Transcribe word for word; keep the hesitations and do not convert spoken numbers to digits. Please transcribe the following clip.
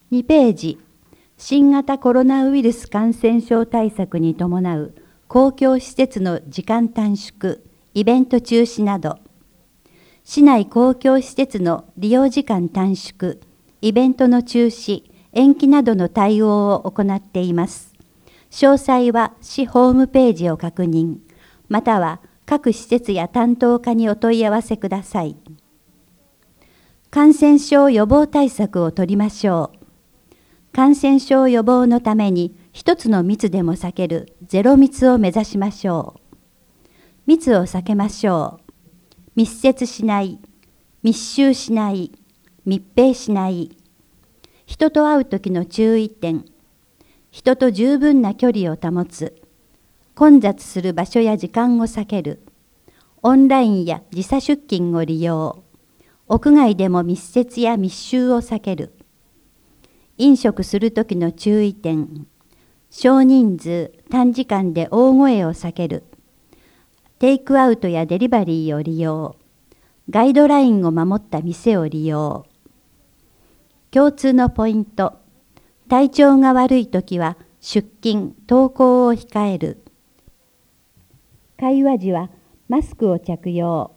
にページ、新型コロナウイルス感染症対策に伴う公共施設の時間短縮、イベント中止など、市内公共施設の利用時間短縮、イベントの中止、延期などの対応を行っています。詳細は市ホームページを確認、または各施設や担当課にお問い合わせください。感染症予防対策を取りましょう。感染症予防のために一つの密でも避けるゼロ密を目指しましょう。密を避けましょう。密接しない、密集しない、密閉しない。人と会うときの注意点。人と十分な距離を保つ。混雑する場所や時間を避ける。オンラインや時差出勤を利用。屋外でも密接や密集を避ける。飲食するときの注意点。少人数、短時間で大声を避ける。テイクアウトやデリバリーを利用。ガイドラインを守った店を利用。共通のポイント。体調が悪いときは出勤、登校を控える。会話時はマスクを着用。